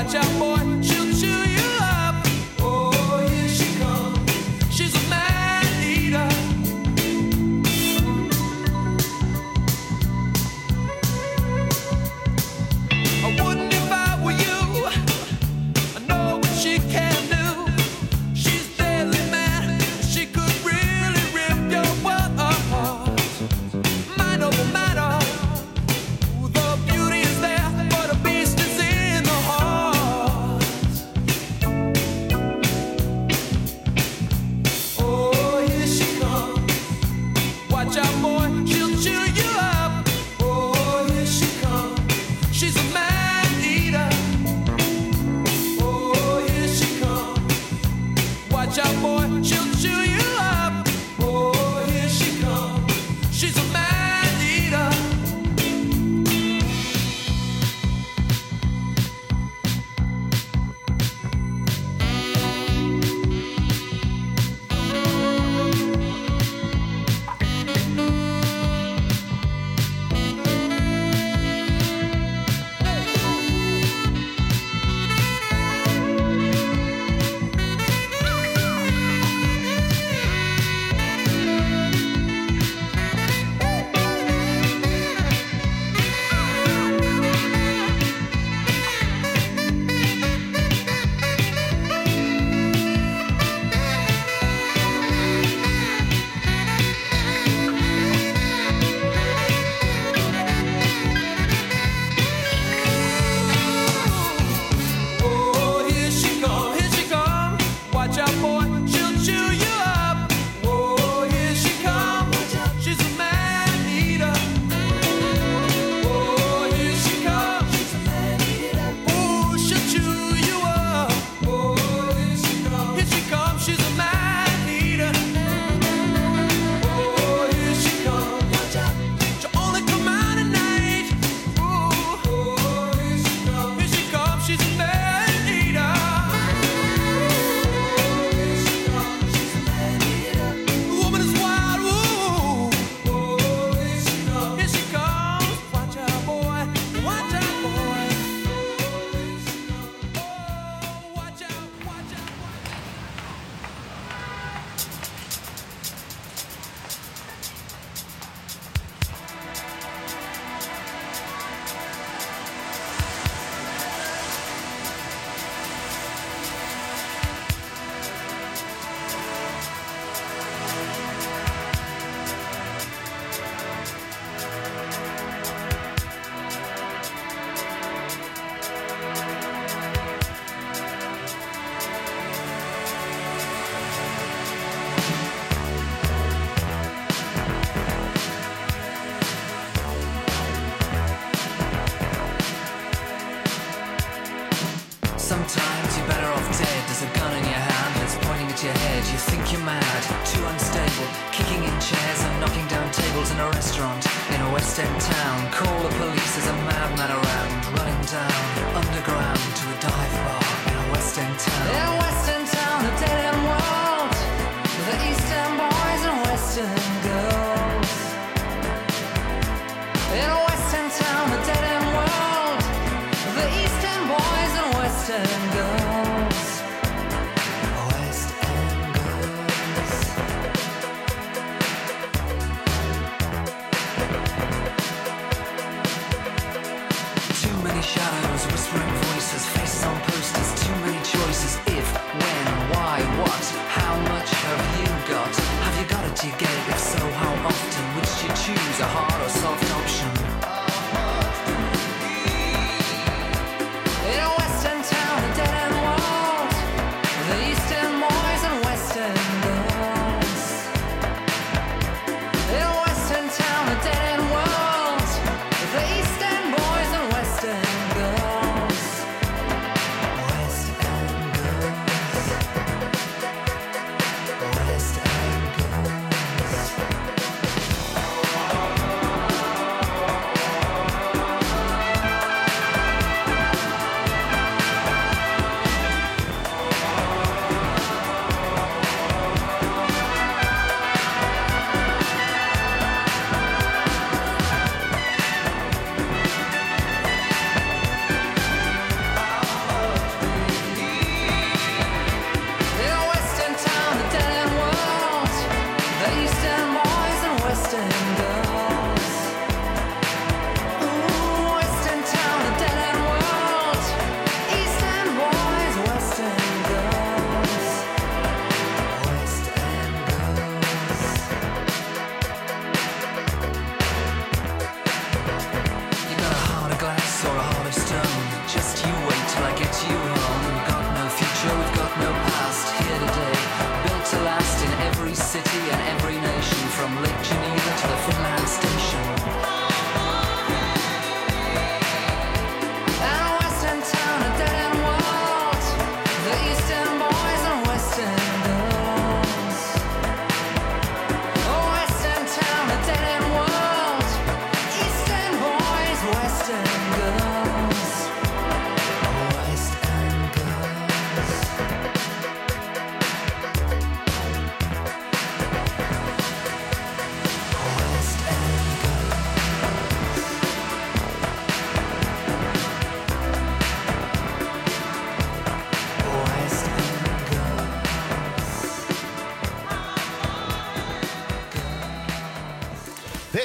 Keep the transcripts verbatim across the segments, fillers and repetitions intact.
In a western town, a dead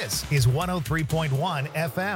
This is one oh three point one F M.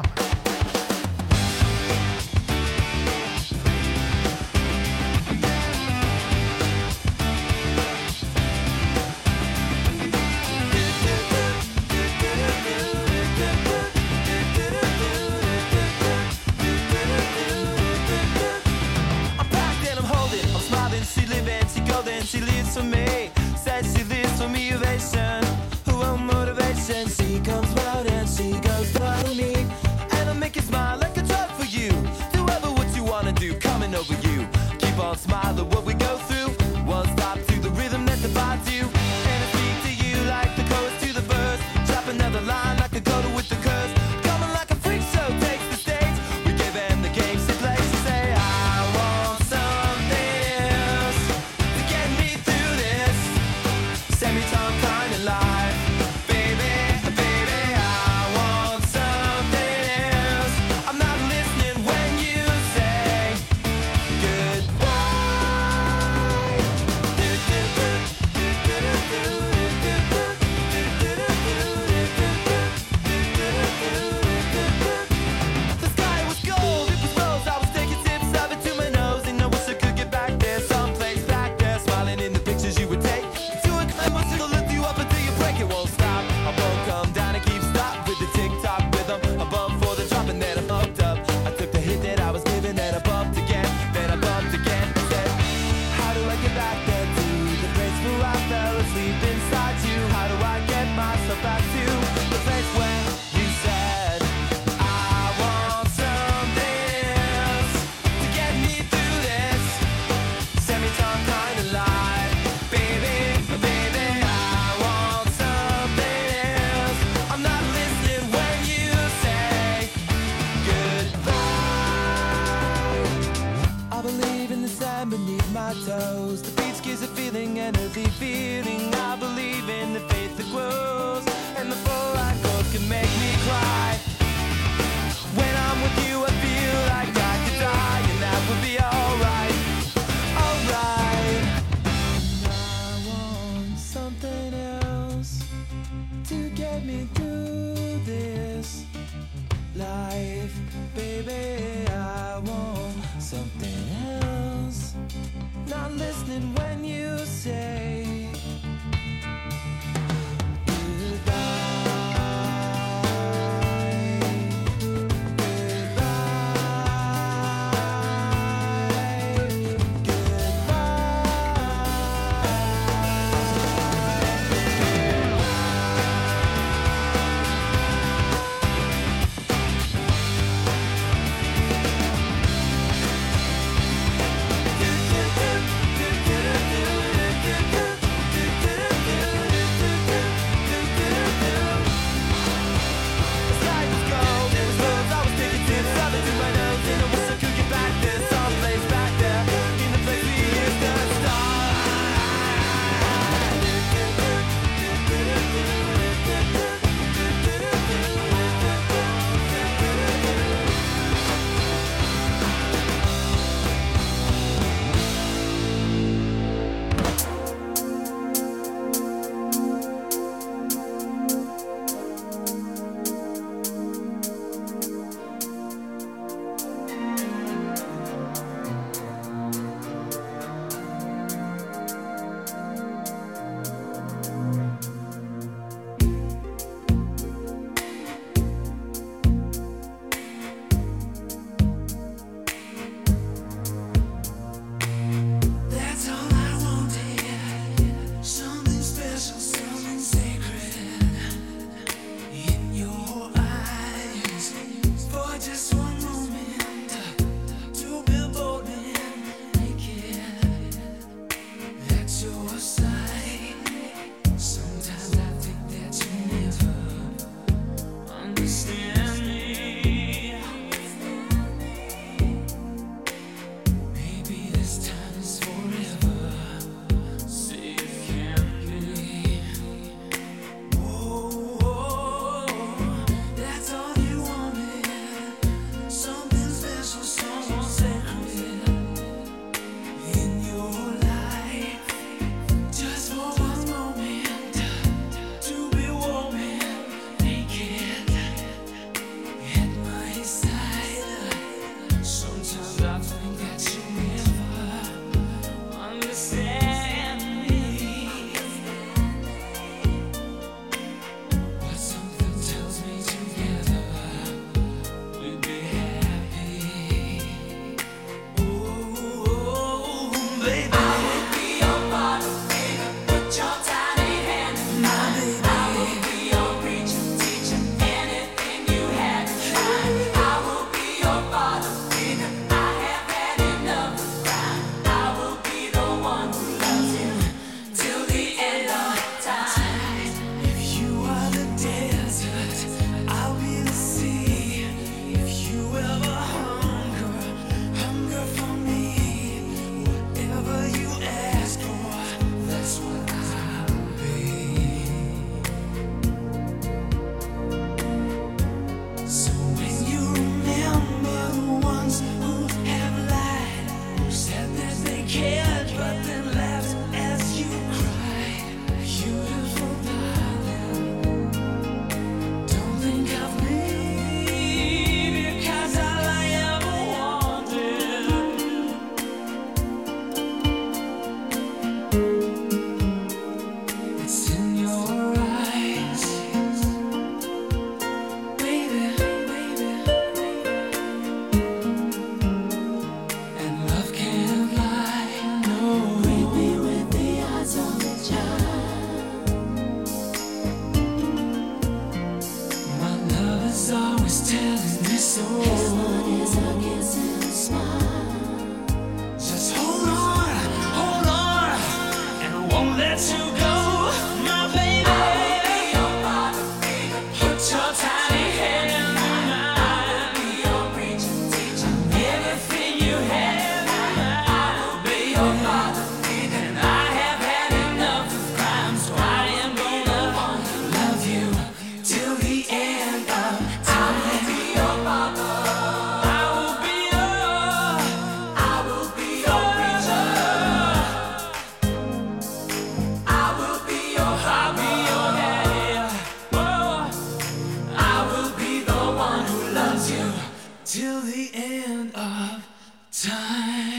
She living, she golden, she lives for me. Says she lives for me, ovation. Who will motivation? She comes round and she goes for me. And I'll make you smile like a drug for you. Do ever what you wanna do, coming over you. Keep on smiling what we go through. One stop to the rhythm that divides you. And I speak to you like the chorus to the verse. Drop another line like a coda with the curse. Coming like a freak show takes the stage. We give them the game she plays. She say, I want something else to get me through this semi-tongue kind of life. Baby, baby, I want something else. I'm not listening when you say goodbye. The sky was gold, it was rose. I was taking sips of it to my nose, and I wish I could get back there, someplace back there, smiling in the pictures you would take. To a climb, it'll lift you up until you break. It won't stop. I won't come down and keep stop with the tick-tock rhythm. I bump for the drop and then I'm hooked up. I took the hit that I was given, then I bumped again, then I bumped again. Said, how do I get back there to the place where I fell asleep inside you? How do I get myself back to the place where you said I want something else to get me through this semi-tongue kind of life? Baby, baby, I want something else. I'm not listening when you say goodbye. I believe in the sand beneath my toes. The beach gives a feeling, an earthy feeling. I believe in the faith that grows, and the fluoride goes can make me cry. When I'm with you, I feel like I could die, and that would be alright, alright. And I want something else to get me through this life, baby. I want something else. Not listening when you say goodbye. baby. I will be your bottle, baby. Put your tiny hand in mine. Baby. I will be your preacher, teacher, anything you had to try. I will be your bottle, baby. I have had enough of crime. I will be the one who loves you till the end of time. If you are the desert, I'll be the sea. If you ever hunger, hunger for me. Whatever you ask for, that's what I'll be. So when you remember the ones who have lied, who said that they cared but then laughed as you cried, beautiful darling, don't think of me, because all I ever wanted it's in your eyes, baby, baby. And love can't lie, no. Read me with the eyes of a child. My love is always telling me so. His blood is a kiss and a smile. Just hold on, hold on, and I won't let you go, my baby. I will be your bottle, baby. Put your tiny hand in mine. I will be your preacher, teacher, everything you have. I will be your bottle, baby. And I have had enough of crime, so I am gonna love you till the end of time. I will be your bottle. I will be your, I will be your preacher. I will be your, I'll be your daddy. Oh, I will be the one who loves you till the end of time.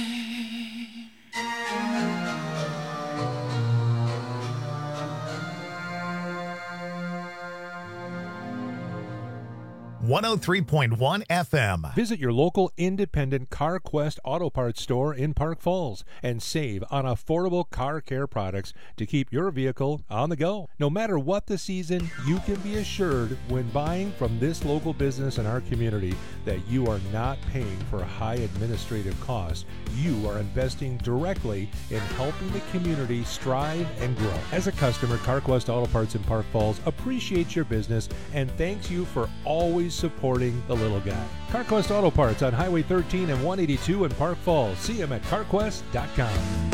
one oh three point one F M. Visit your local independent CarQuest Auto Parts store in Park Falls and save on affordable car care products to keep your vehicle on the go. No matter what the season, you can be assured when buying from this local business in our community that you are not paying for high administrative costs. You are investing directly in helping the community strive and grow. As a customer, CarQuest Auto Parts in Park Falls appreciates your business and thanks you for always supporting the little guy. CarQuest Auto Parts on Highway thirteen and one eighty-two in Park Falls. See them at carquest dot com.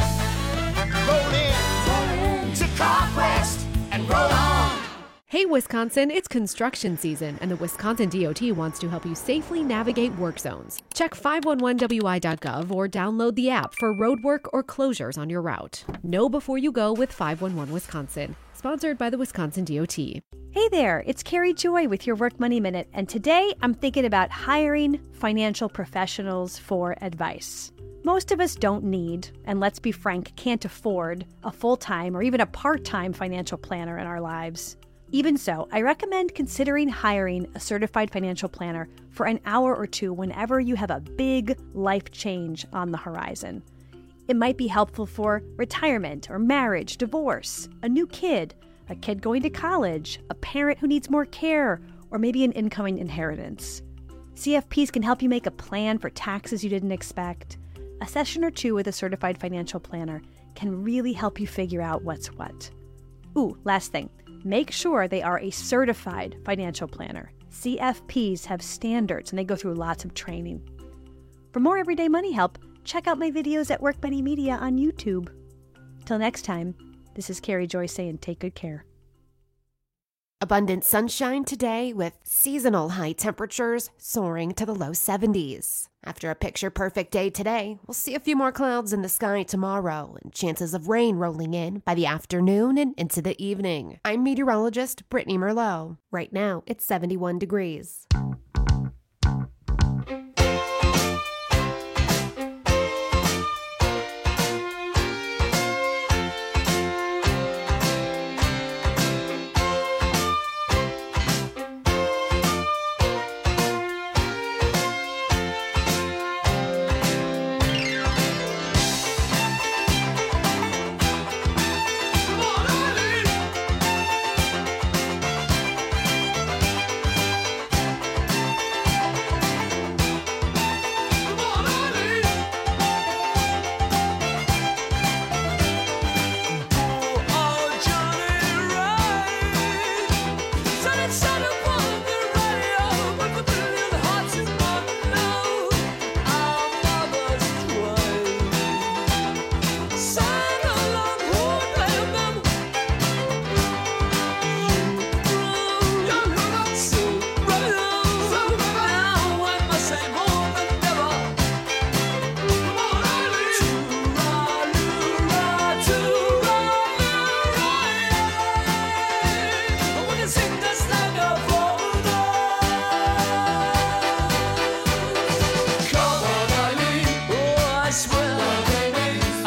Roll in, roll in to CarQuest and roll on. Hey Wisconsin, it's construction season and the Wisconsin D O T wants to help you safely navigate work zones. Check five one one W I dot gov or download the app for road work or closures on your route. Know before you go with five one one Wisconsin. Sponsored by the Wisconsin D O T. Hey there, it's Carrie Joy with your Work Money Minute, and today I'm thinking about hiring financial professionals for advice. Most of us don't need, and let's be frank, can't afford, a full-time or even a part-time financial planner in our lives. Even so, I recommend considering hiring a certified financial planner for an hour or two whenever you have a big life change on the horizon. It might be helpful for retirement or marriage, divorce, a new kid, a kid going to college, a parent who needs more care, or maybe an incoming inheritance. C F Ps can help you make a plan for taxes you didn't expect. A session or two with a certified financial planner can really help you figure out what's what. Ooh, last thing. Make sure they are a certified financial planner. C F Ps have standards and they go through lots of training. For more everyday money help, check out my videos at Work Money Media on YouTube. Till next time, this is Carrie Joy saying take good care. Abundant sunshine today with seasonal high temperatures soaring to the low seventies. After a picture-perfect day today, we'll see a few more clouds in the sky tomorrow and chances of rain rolling in by the afternoon and into the evening. I'm meteorologist Brittany Merlot. Right now, it's seventy-one degrees.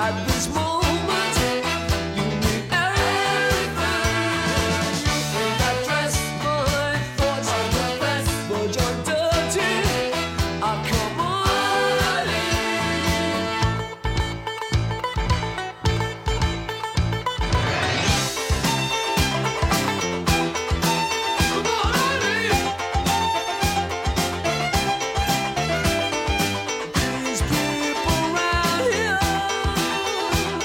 At this moment, you need everything. In that dress, my thoughts are the best, but you're dirty. Ah, come on. These people around here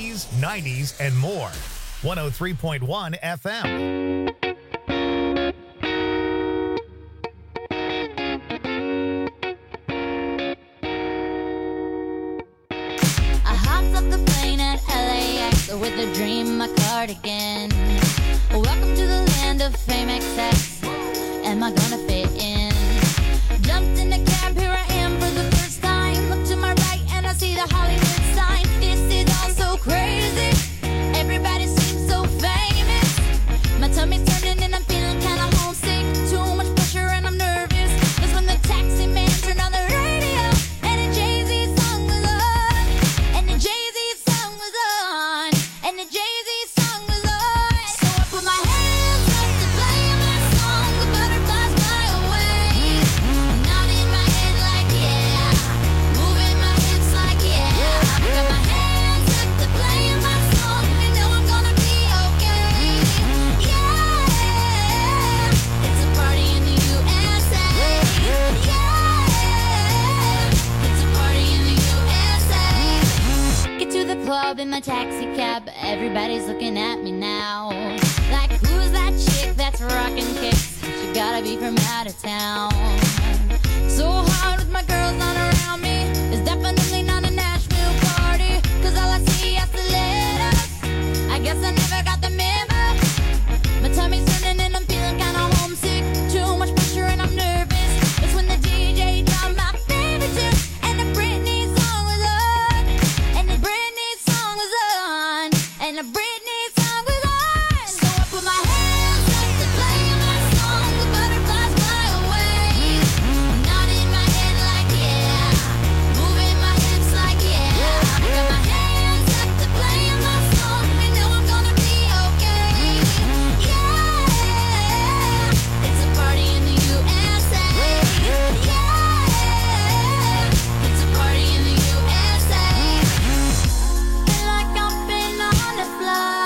eighties, nineties, and more. one oh three point one F M. I hopped up the plane at L A X with a dream, my cardigan. Welcome to the land of fame excess. Am I gonna fit in? Jumped in the cab, here I am for the first time. Look to my right and I see the Hollywood sign. This is all so crazy. Everybody seems so famous. My tummy's turning and I'm feeling kinda homesick. Too much pressure and I'm nervous. That's when the taxi man turned on the radio and a Jay-Z song was on. And the Jay-Z song was on. And the Jay-Z song was on. So I put my hands up to play my song. The butterflies fly away. Nodding my head like yeah. Moving my hips like yeah. I got my hands up to play my song. You know I'm gonna be okay. Yeah. It's a party in the U S A. Yeah. It's a party in the U S A. Get to the club in my taxi cab. Everybody's looking at me now. Like, who's that chick that's rocking kicks? She gotta be from out of town. So hard with my girls not around me. It's definitely not a Nashville party. Cause all I see is the letters. I guess I never got the memo. My tummy's turning and I'm feeling kinda homesick. Too much pressure and I'm nervous. It's when the D J dropped my favorite tune. And the Britney song was on. And the Britney song was on. And the Britney song was on. So I put my hands up to play my song. The butterflies fly away. Nodding my head like yeah. Moving my hips like yeah. I got my hands up to play my song. You know I'm gonna be okay. Yeah. It's a party in the U S A. Yeah. It's a party in the U S A. Feel like I've been on the fly.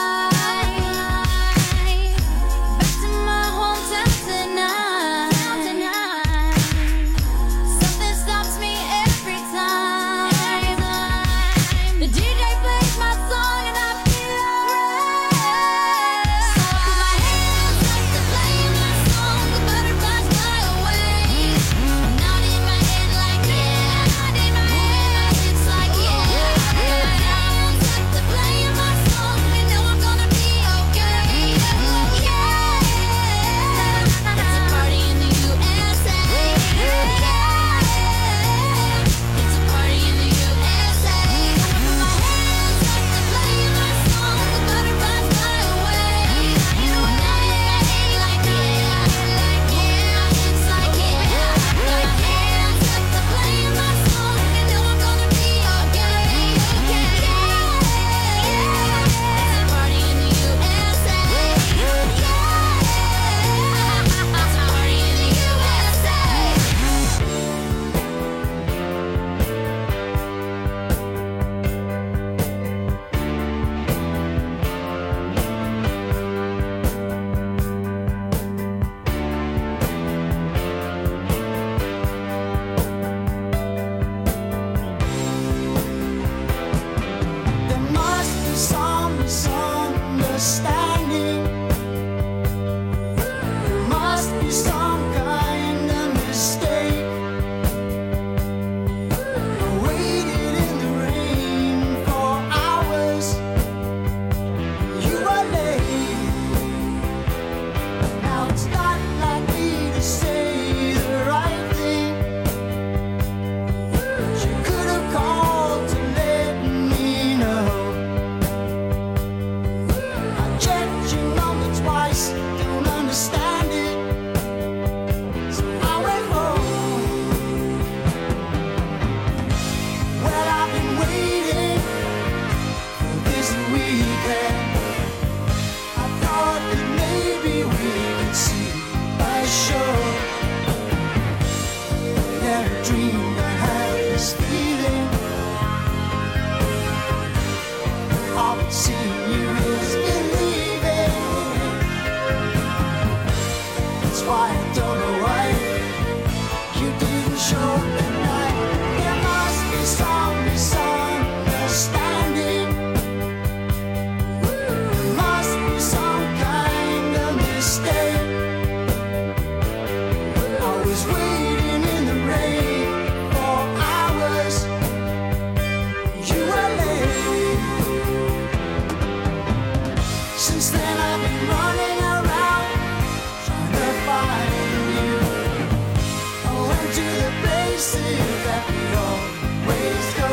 Since then I've been running around trying to find you. I went to the places that we always go.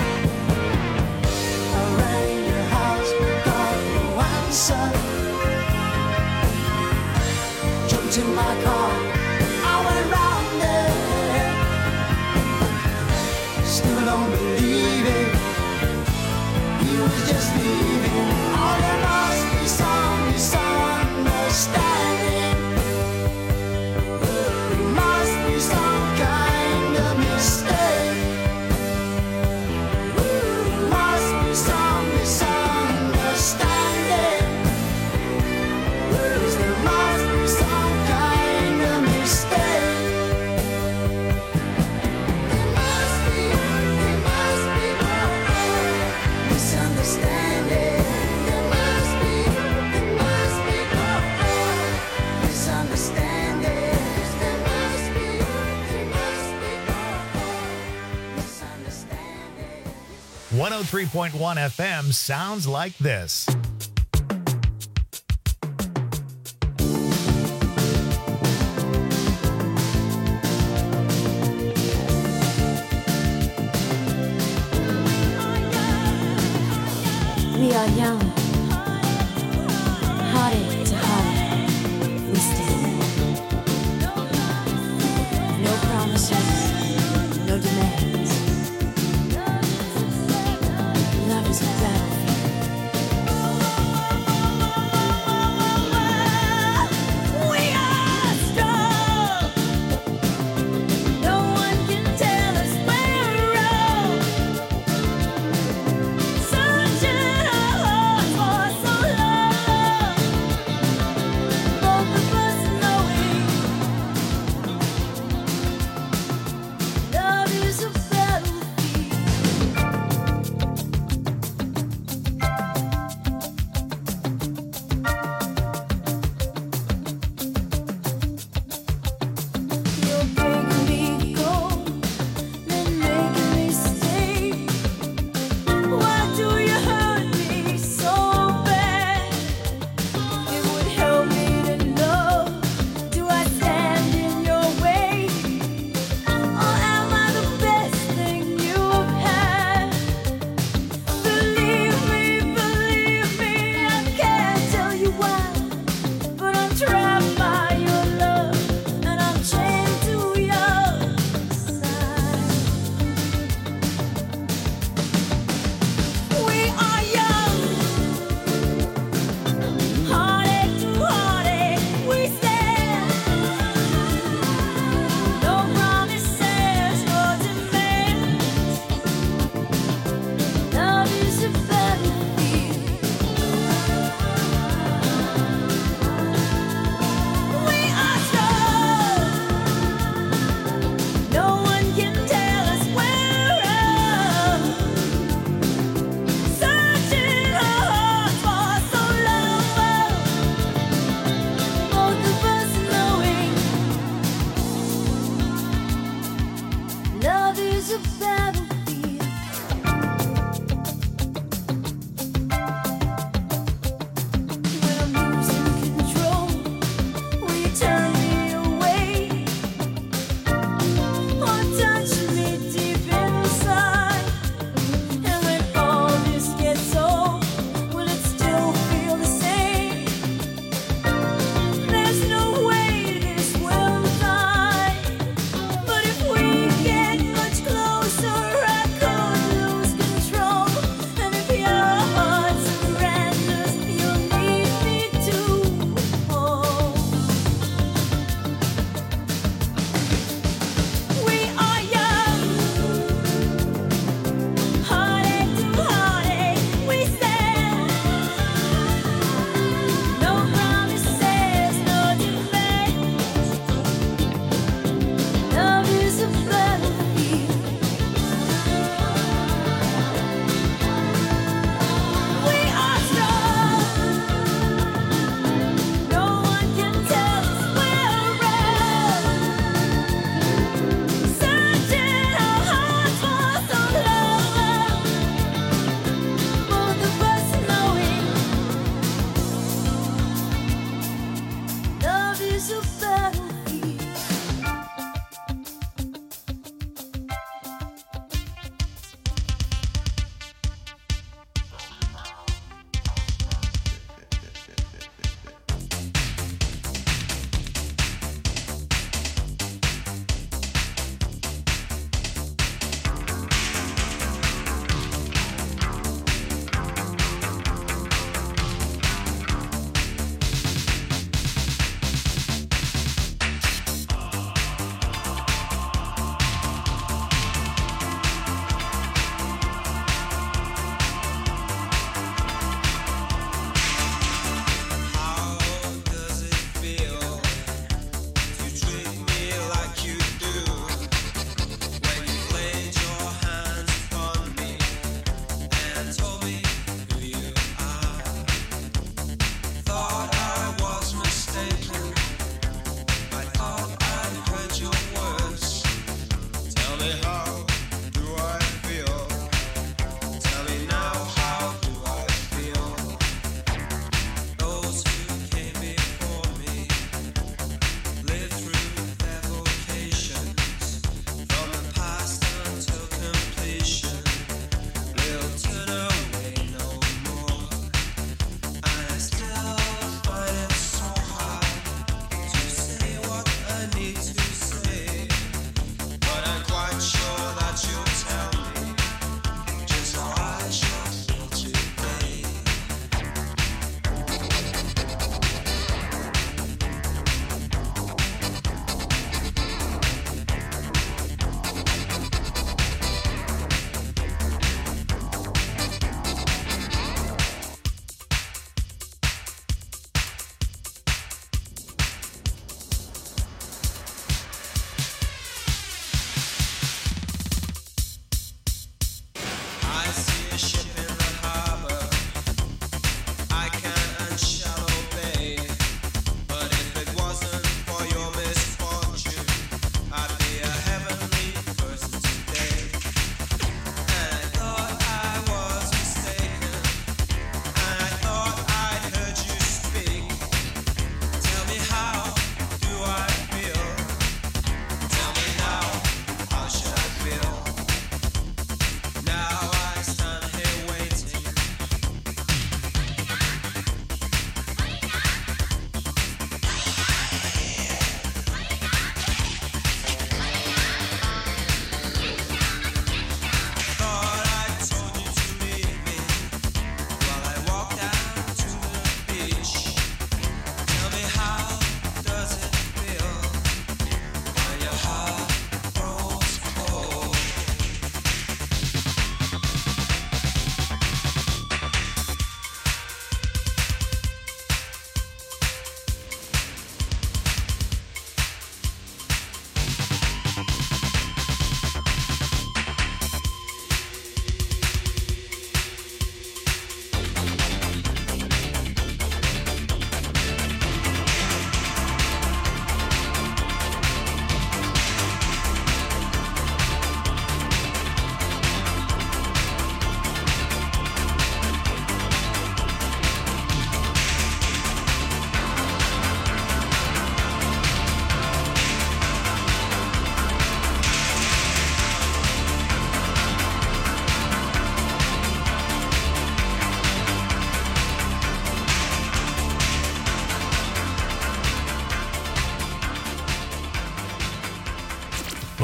I rang your house but got no answer. Jumped in my car, I went round there. Still don't believe it, he was just leaving. Oh, there must be some misunderstanding. There must be some kind of mistake. There must be some misunderstanding. Yes, there must be some kind of mistake. There must be, there must be misunderstanding. There must be, there must be misunderstanding. There must be, there must be misunderstanding. one oh three point one F M sounds like this. We are young, hearted to heart, we stand. No promises, no demands. Love is a battlefield. We are strong. No one can tell us we're wrong. Sunshine, oh,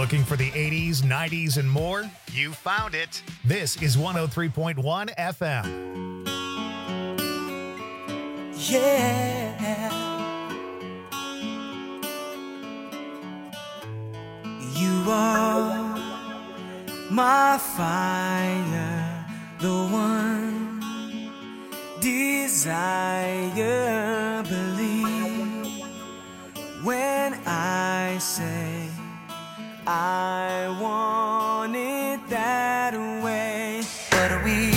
Looking for the eighties, nineties, and more? You found it. This is one oh three point one F M. Yeah. You are my fire, the one desire. Believe when I say I want it that way. But we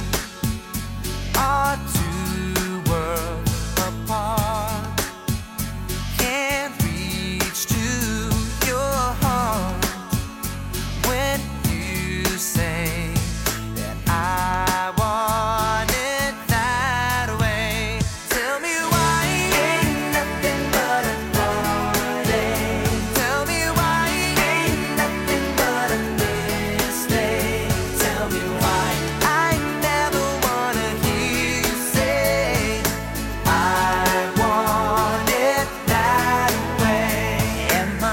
are two worlds apart. Can't reach to your heart when you say that I want it that way. Tell me why ain't nothing but a heartache. Tell me why ain't nothing but a mistake. Tell me why I never wanna hear you say I want it that way. Am I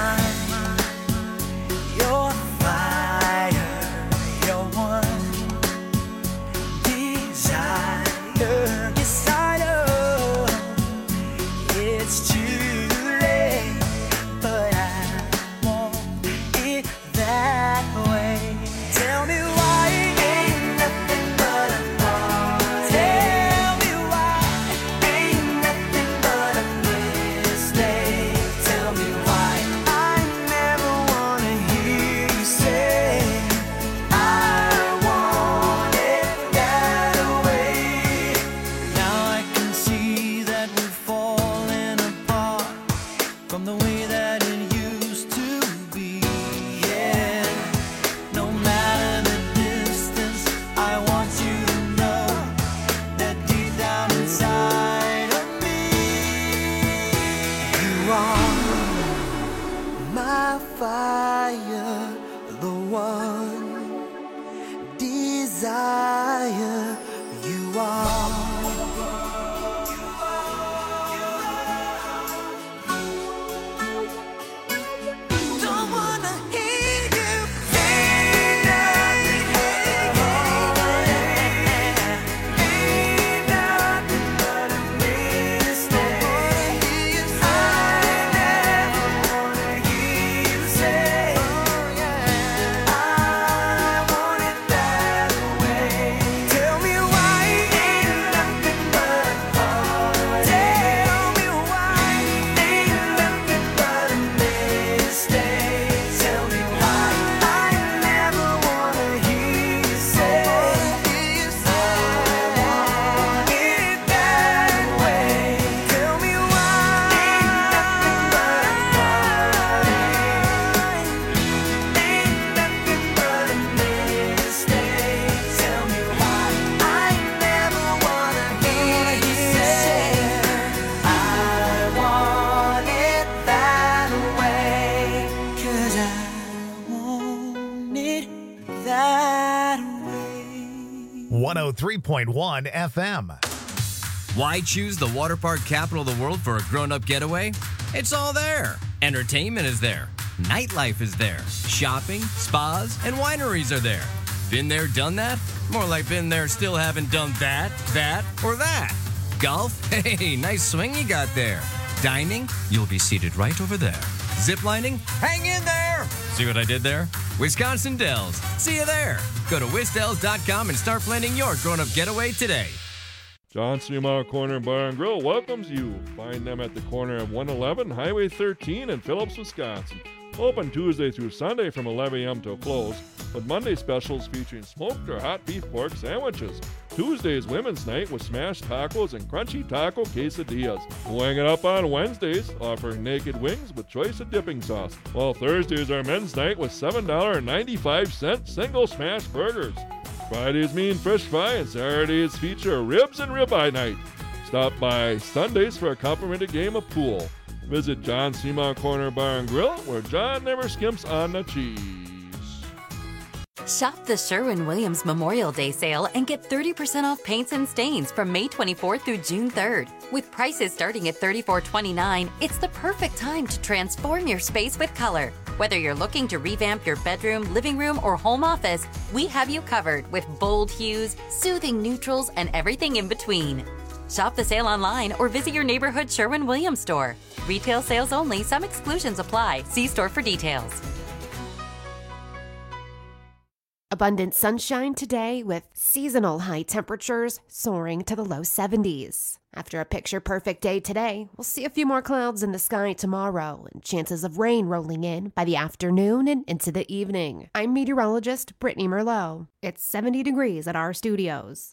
your fire, your one desire? Yes, I know it's too late, but I want it that way. Tell me why ain't nothing but a heartache. Tell me why ain't nothing but a mistake. Tell me why I never wanna hear you say I want it that way. Now I can see that we're falling apart from the way that it used to be. Yeah, no matter the distance, I want you to know that deep down inside of me, you are my fire, the one desire. You are. Don't wanna hear you say nothing. Ain't nothing but a mistake. I never wanna hear you say I want it that way. Tell me why ain't nothing but a heartache. Tell me why ain't nothing but a mistake. Tell me why I never wanna hear you say I want it that way. Tell me why ain't nothing but a heartache. Ain't nothing but a mistake. Tell me why I never wanna hear you say I want it that way. 'Cause I want it that way. one oh three point one F M. Why choose the water park capital of the world for a grown-up getaway? It's all there. Entertainment is there. Nightlife is there. Shopping, spas, and wineries are there. Been there, done that? More like been there, still haven't done that, that, or that. Golf? Hey, nice swing you got there. Dining? You'll be seated right over there. Ziplining? Hang in there! See what I did there? Wisconsin Dells. See you there. Go to wisdells dot com and start planning your grown-up getaway today. John Seymour Corner Bar and Grill welcomes you. Find them at the corner of one eleven Highway thirteen in Phillips, Wisconsin. Open Tuesday through Sunday from eleven a.m. till close, with Monday specials featuring smoked or hot beef pork sandwiches. Tuesday's Women's Night with smashed tacos and crunchy taco quesadillas. Wing it up on Wednesdays, offering naked wings with choice of dipping sauce. While Thursdays are Men's Night with seven dollars and ninety-five cents single smash burgers. Fridays mean fish fry, and Saturdays feature ribs and ribeye night. Stop by Sundays for a complimentary game of pool. Visit John Seymour Corner Bar and Grill, where John never skimps on the cheese. Shop the Sherwin-Williams Memorial Day sale and get thirty percent off paints and stains from May twenty-fourth through June third. With prices starting at thirty-four twenty-nine, it's the perfect time to transform your space with color. Whether you're looking to revamp your bedroom, living room, or home office, we have you covered with bold hues, soothing neutrals, and everything in between. Shop the sale online or visit your neighborhood Sherwin-Williams store. Retail sales only. Some exclusions apply. See store for details. Abundant sunshine today with seasonal high temperatures soaring to the low seventies. After a picture-perfect day today, we'll see a few more clouds in the sky tomorrow and chances of rain rolling in by the afternoon and into the evening. I'm meteorologist Brittany Merlot. It's seventy degrees at our studios.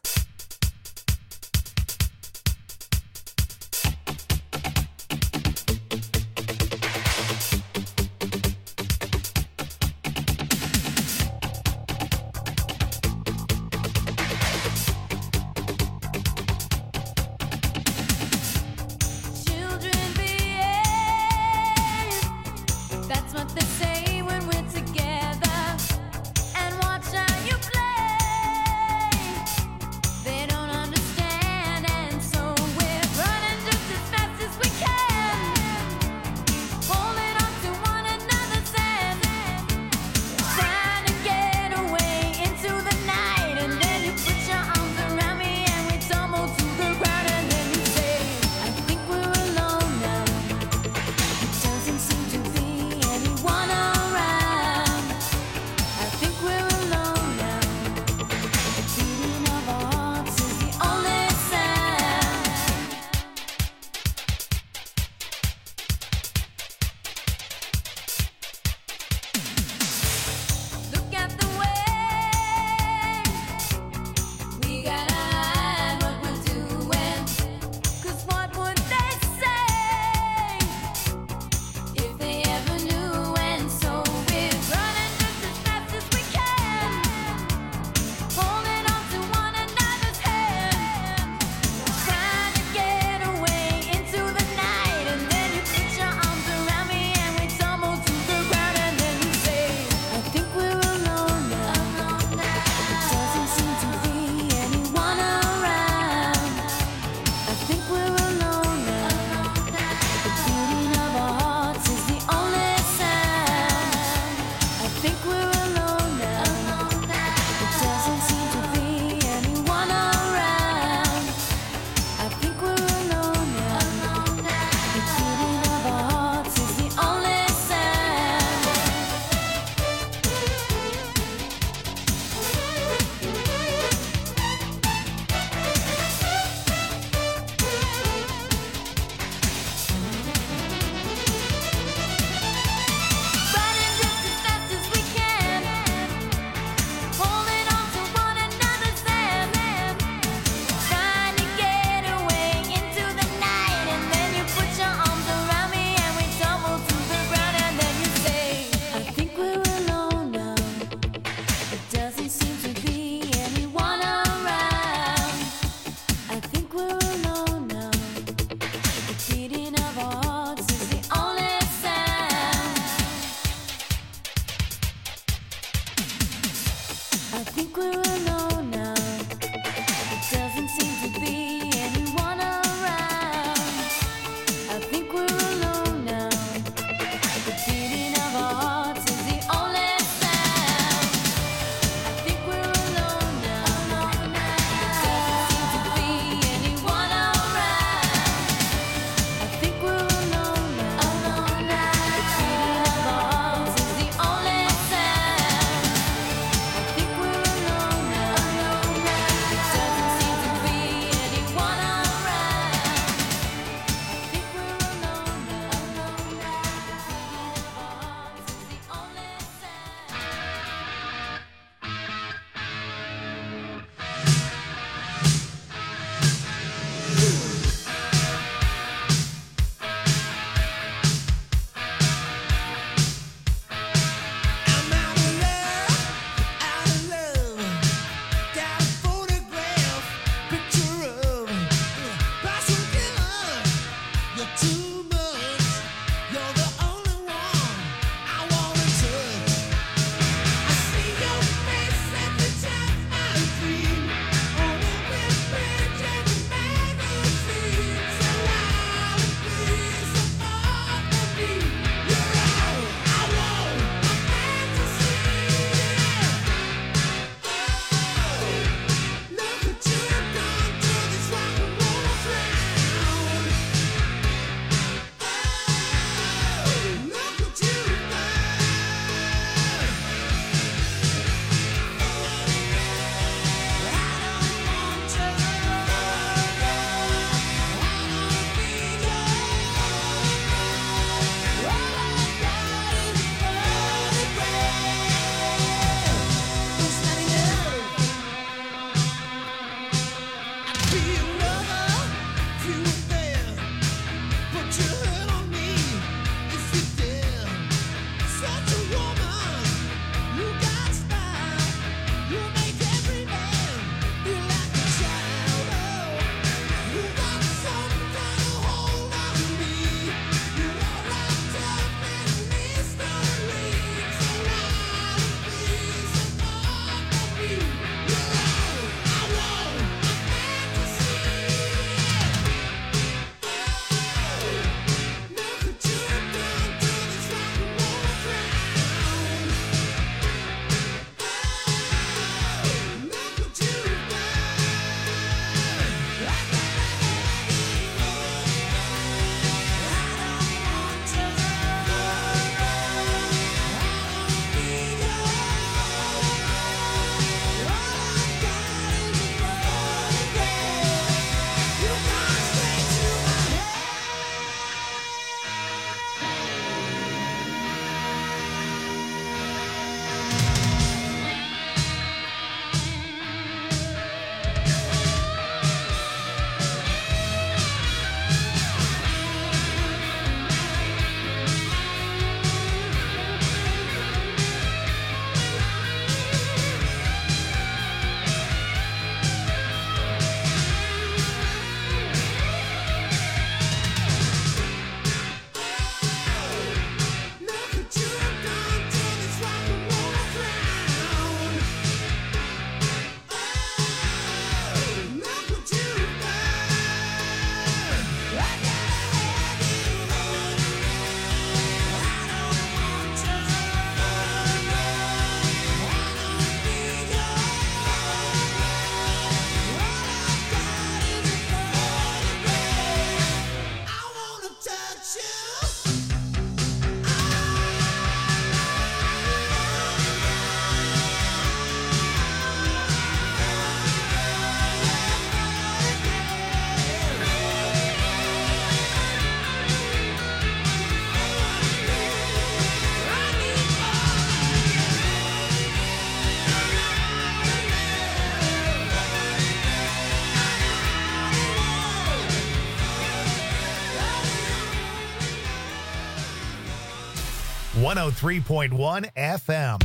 one oh three point one F M.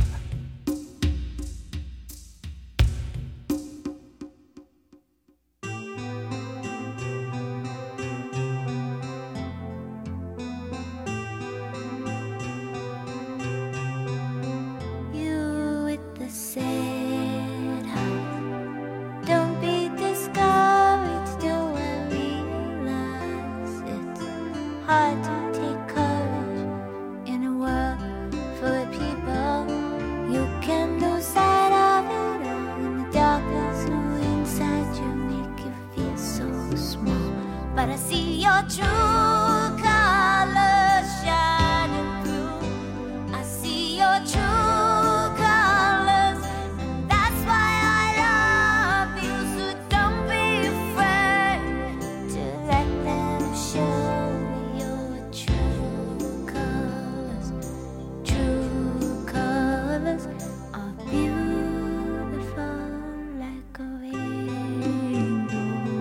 You with the sad heart, don't be discouraged. Do I realize it's hard to take courage in a world full of people? You can lose sight of it all in the darkness. Who inside you make you feel so small? But I see your true colors shining through. I see your true colors, and that's why I love you. So don't be afraid to let them show your true colors. True colors are beautiful like a rainbow.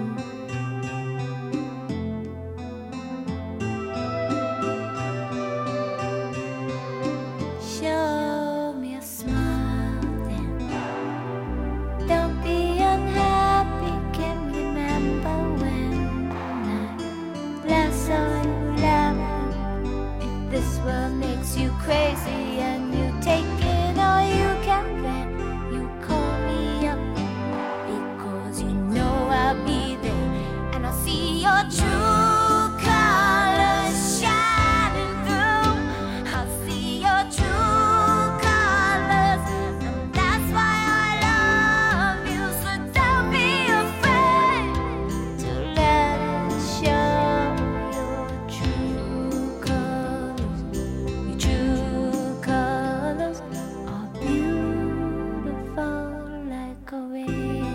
Show me a smile then. Don't be unhappy. Can remember when I last saw you laughing. If this world makes you crazy and you take it all you can bear, you call me up because you know I'll be there, and I'll see your true colors shining through. I'll see your true colors, and that's why I love you. So don't be afraid to let it show your true colors. Your true colors are beautiful like a rainbow.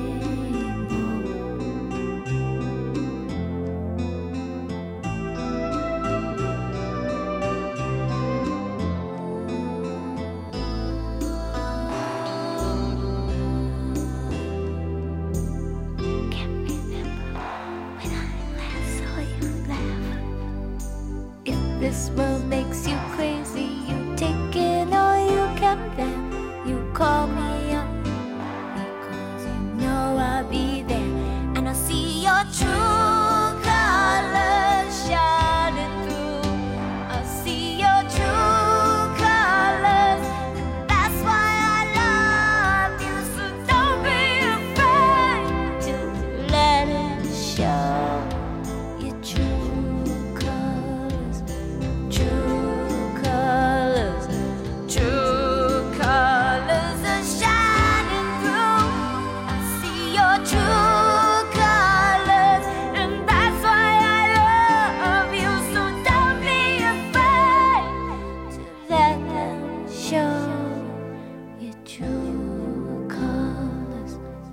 Can't remember when I last saw you laugh. If this world makes you crazy, you take it all you can bear. You call me up because you know I'll be there, and I'll see your true colors shining through. I'll see your true colors, and that's why I love you. So don't be afraid to let it show your true colors. True colors, true colors are shining through. I see your true colors, and that's why I love you. So don't be afraid to let them show your true colors.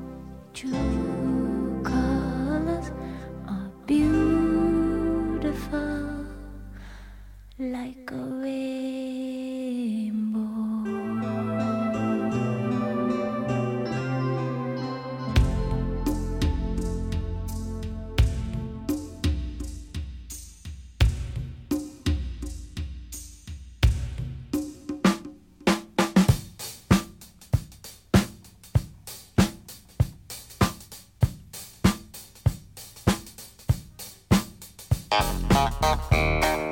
True colors are beautiful like a rainbow. Thank you.